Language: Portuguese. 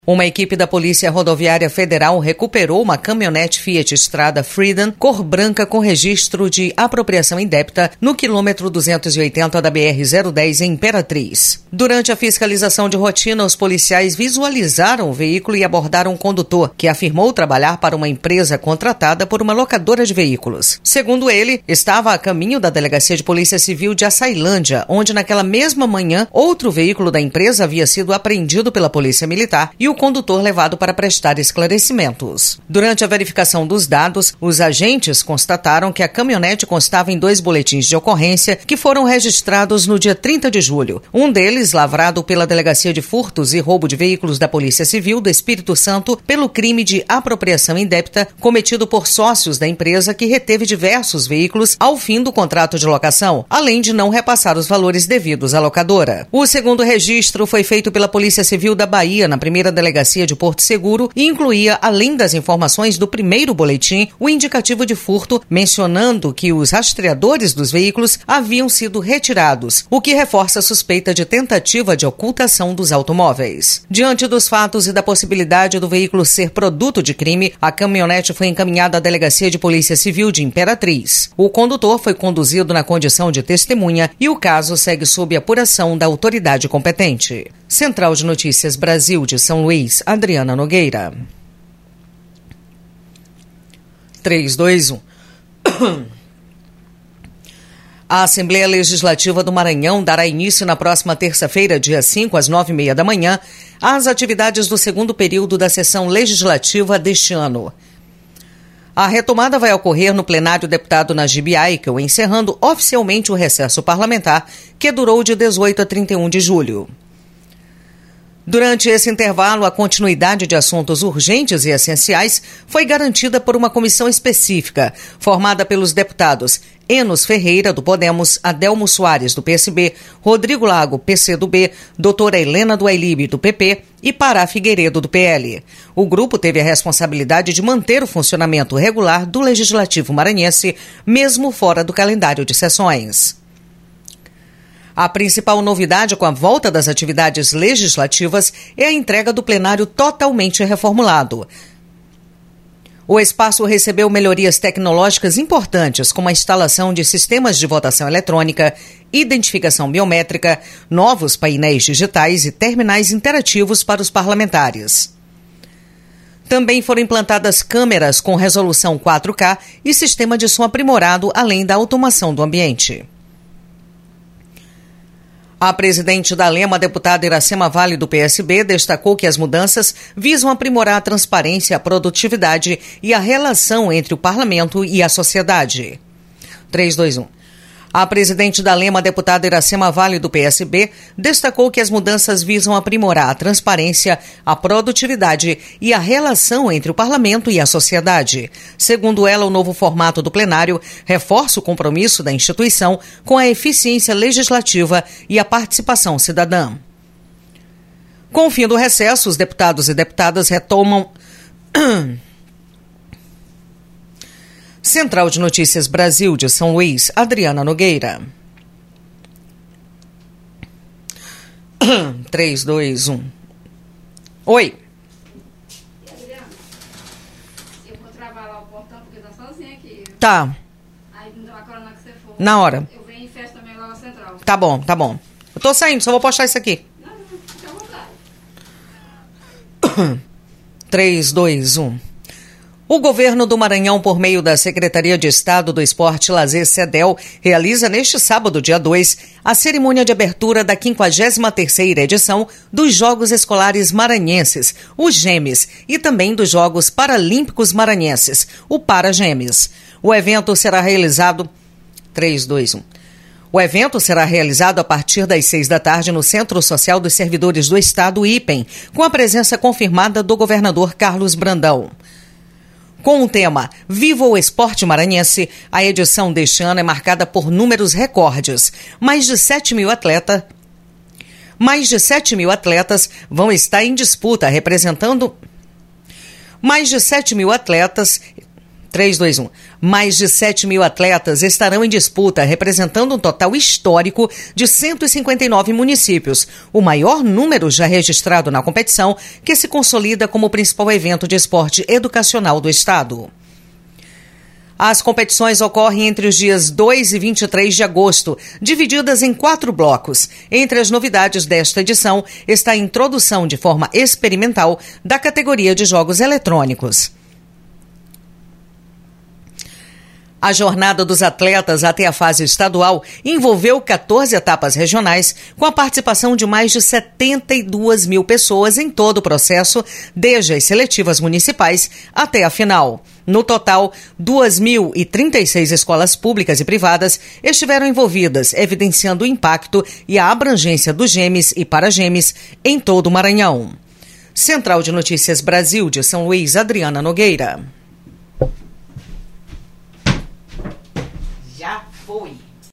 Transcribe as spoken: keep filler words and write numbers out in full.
Uma equipe da Polícia Rodoviária Federal recuperou uma caminhonete Fiat Strada Freedom cor branca com registro de apropriação indébita no quilômetro duzentos e oitenta da B R zero dez em Imperatriz. Durante a fiscalização de rotina, os policiais visualizaram o veículo e abordaram o condutor, que afirmou trabalhar para uma empresa contratada por uma locadora de veículos. Segundo ele, estava a caminho da Delegacia de Polícia Civil de Açailândia, onde naquela mesma manhã outro veículo da empresa havia sido apreendido pela Polícia Militar e o condutor levado para prestar esclarecimentos. Durante a verificação dos dados, os agentes constataram que a caminhonete constava em dois boletins de ocorrência que foram registrados no dia trinta de julho. Um deles lavrado pela Delegacia de Furtos e Roubo de Veículos da Polícia Civil do Espírito Santo pelo crime de apropriação indébita cometido por sócios da empresa que reteve diversos veículos ao fim do contrato de locação, além de não repassar os valores devidos à locadora. O segundo registro foi feito pela Polícia Civil da Bahia na primeira Delegacia de Porto Seguro e incluía, além das informações do primeiro boletim, o indicativo de furto, mencionando que os rastreadores dos veículos haviam sido retirados, o que reforça a suspeita de tentativa de ocultação dos automóveis. Diante dos fatos e da possibilidade do veículo ser produto de crime, a caminhonete foi encaminhada à Delegacia de Polícia Civil de Imperatriz. O condutor foi conduzido na condição de testemunha e o caso segue sob apuração da autoridade competente. Central de Notícias Brasil de São Luís, Adriana Nogueira. três, dois, um. A Assembleia Legislativa do Maranhão dará início na próxima terça-feira, dia cinco, às nove e meia da manhã, às atividades do segundo período da sessão legislativa deste ano. A retomada vai ocorrer no plenário deputado Najib Aikel, encerrando oficialmente o recesso parlamentar, que durou de dezoito a trinta e um de julho. Durante esse intervalo, a continuidade de assuntos urgentes e essenciais foi garantida por uma comissão específica, formada pelos deputados Enos Ferreira, do Podemos, Adelmo Soares, do P S B, Rodrigo Lago, P C do B, doutora Helena do Ailib, do P P e Pará Figueiredo, do P L. O grupo teve a responsabilidade de manter o funcionamento regular do Legislativo maranhense, mesmo fora do calendário de sessões. A principal novidade com a volta das atividades legislativas é a entrega do plenário totalmente reformulado. O espaço recebeu melhorias tecnológicas importantes, como a instalação de sistemas de votação eletrônica, identificação biométrica, novos painéis digitais e terminais interativos para os parlamentares. Também foram implantadas câmeras com resolução quatro K e sistema de som aprimorado, além da automação do ambiente. A presidente da Lema, a deputada Iracema Vale, do P S B, destacou que as mudanças visam aprimorar a transparência, a produtividade e a relação entre o parlamento e a sociedade. três, dois, um. A presidente da Lema, a deputada Iracema Vale, do P S B, destacou que as mudanças visam aprimorar a transparência, a produtividade e a relação entre o parlamento e a sociedade. Segundo ela, o novo formato do plenário reforça o compromisso da instituição com a eficiência legislativa e a participação cidadã. Com o fim do recesso, os deputados e deputadas retomam... Central de Notícias Brasil de São Luís, Adriana Nogueira. três, dois, um. Oi. Adriana, eu vou travar lá o portão porque tá sozinha aqui. Tá. Aí agora na que você for. Na hora. Eu venho em festa também lá na Central. Tá bom, tá bom. Eu tô saindo, só vou postar isso aqui. Não, não, fica à vontade. três, dois, um. O governo do Maranhão, por meio da Secretaria de Estado do Esporte e Lazer, SEDEL, realiza neste sábado, dia dois, a cerimônia de abertura da quinquagésima terceira edição dos Jogos Escolares Maranhenses, os GEMES, e também dos Jogos Paralímpicos Maranhenses, o Paragemes. O evento será realizado... três, dois, um. O evento será realizado a partir das seis da tarde no Centro Social dos Servidores do Estado, I P E M, com a presença confirmada do governador Carlos Brandão. Com o tema Viva o Esporte Maranhense, a edição deste ano é marcada por números recordes. Mais de sete mil atletas, mais de sete mil atletas vão estar em disputa, representando... Mais de sete mil atletas... três, dois, um. Mais de sete mil atletas estarão em disputa, representando um total histórico de cento e cinquenta e nove municípios, o maior número já registrado na competição, que se consolida como o principal evento de esporte educacional do estado. As competições ocorrem entre os dias dois e vinte e três de agosto, divididas em quatro blocos. Entre as novidades desta edição está a introdução de forma experimental da categoria de jogos eletrônicos. A jornada dos atletas até a fase estadual envolveu quatorze etapas regionais, com a participação de mais de setenta e duas mil pessoas em todo o processo, desde as seletivas municipais até a final. No total, duas mil e trinta e seis escolas públicas e privadas estiveram envolvidas, evidenciando o impacto e a abrangência dos GEMES e Paragemes em todo o Maranhão. Central de Notícias Brasil de São Luís, Adriana Nogueira.